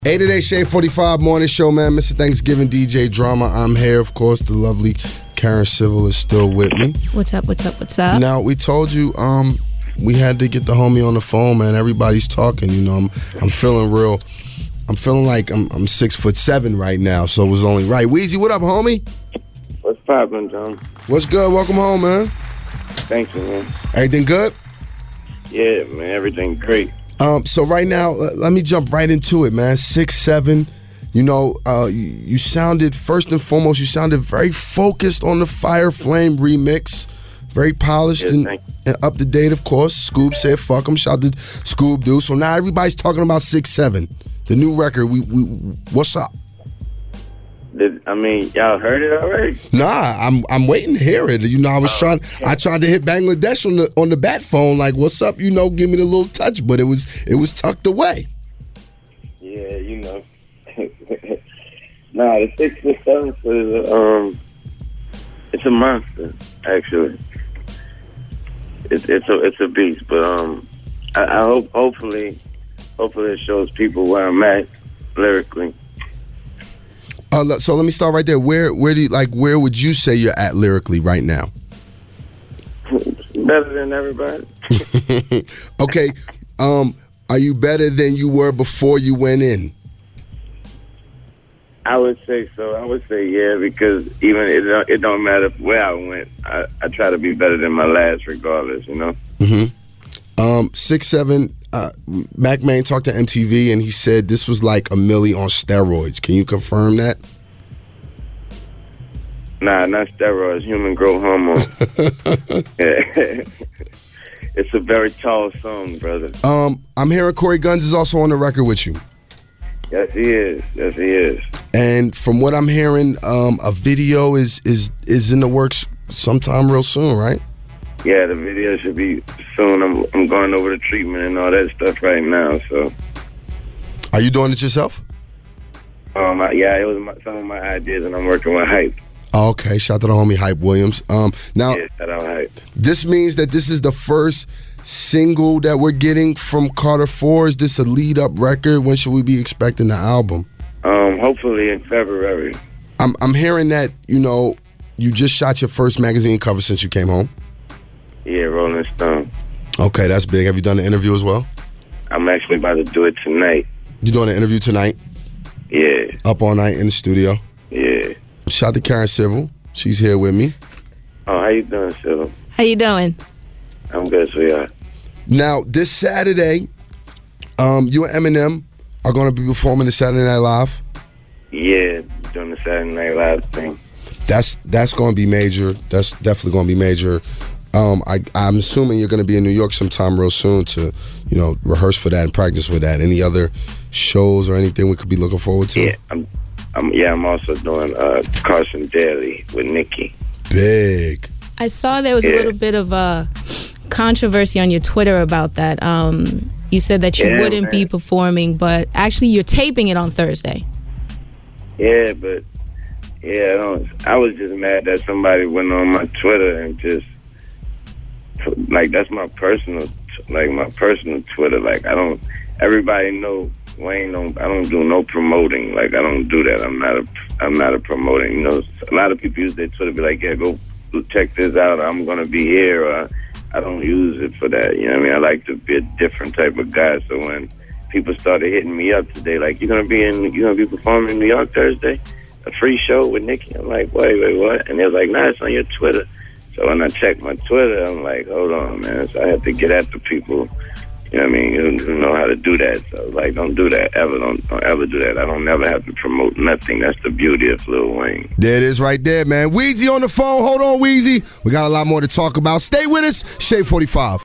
8-8 Shade 45 morning show, man. Mr. Thanksgiving DJ Drama. I'm here, of course. The lovely Karen Civil is still with me. What's up? Now, we told you we had to get the homie on the phone, man. Everybody's talking, you know. I'm feeling real. I'm feeling like I'm 6'7" right now, so it was only right. Weezy, what up, homie? What's poppin', John? What's good? Welcome home, man. Thanks, man. Everything good? Yeah, man. Everything great. So right now, let me jump right into it, man. 6'7". You know, you sounded, first and foremost, you sounded very focused on the Fire Flame remix. Very polished and up to date, of course. Scoob said, fuck him. Shout out to Scoob Doo. So now everybody's talking about 6'7", the new record. We what's up? Y'all heard it already? Nah, I'm waiting to hear it. You know, I tried to hit Bangladesh on the bat phone, like, what's up? You know, give me the little touch, but it was tucked away. Yeah, you know. Nah, the 6'7" is it's a monster, actually. It's a beast, but I hope hopefully it shows people where I'm at lyrically. So let me start right there. Where would you say you're at lyrically right now? Better than everybody. Okay. Are you better than you were before you went in? I would say so. I would say yeah, because even it don't matter where I went. I try to be better than my last, regardless. You know. 6'7". Mac Main talked to MTV and he said this was like a Millie on steroids. Can you confirm that? Nah, not steroids. Human growth hormone. It's a very tall song, brother. I'm hearing Corey Guns is also on the record with you. Yes, he is. And from what I'm hearing, a video is in the works sometime real soon, right? Yeah, the video should be soon. I'm going over the treatment and all that stuff right now. So, are you doing it yourself? Yeah, it was some of my ideas, and I'm working with Hype. Oh, okay, shout out to the homie Hype Williams. Now, yeah, shout out Hype. This means that this is the first single that we're getting from Carter 4. Is this a lead-up record? When should we be expecting the album? Hopefully in February. I'm hearing that, you know, you just shot your first magazine cover since you came home. Yeah, Rolling Stone. Okay, that's big. Have you done the interview as well? I'm actually about to do it tonight. You doing an interview tonight? Yeah. Up all night in the studio? Yeah. Shout out to Karen Civil. She's here with me. Oh, how you doing, Civil? How you doing? I'm good, sweetheart. Now, this Saturday, you and Eminem are going to be performing the Saturday Night Live. Yeah, doing the Saturday Night Live thing. That's going to be major. That's definitely going to be major. I'm assuming you're going to be in New York sometime real soon to, you know, rehearse for that and practice with that. Any other shows or anything we could be looking forward to? Yeah, I'm also doing Carson Daly with Nicki. Big. I saw there was a little bit of a controversy on your Twitter about that. You said that you wouldn't be performing, but actually you're taping it on Thursday. Yeah, but I was just mad that somebody went on my Twitter and just that's my personal Twitter. Like everybody know Wayne. I don't do no promoting. Like I don't do that. I'm not a promoting. You know, a lot of people use their Twitter be like, yeah, go check this out. I'm gonna be here. Or I don't use it for that. You know what I mean? I like to be a different type of guy. So when people started hitting me up today, like you're gonna be performing in New York Thursday, a free show with Nicki. I'm like, wait, what? And they was like, nah, it's on your Twitter. So when I checked my Twitter, I'm like, hold on, man. So I had to get at the people, you know what I mean, who know how to do that. So like, don't do that ever. Don't ever do that. I don't never have to promote nothing. That's the beauty of Lil Wayne. There it is right there, man. Weezy on the phone. Hold on, Weezy. We got a lot more to talk about. Stay with us. Shade 45.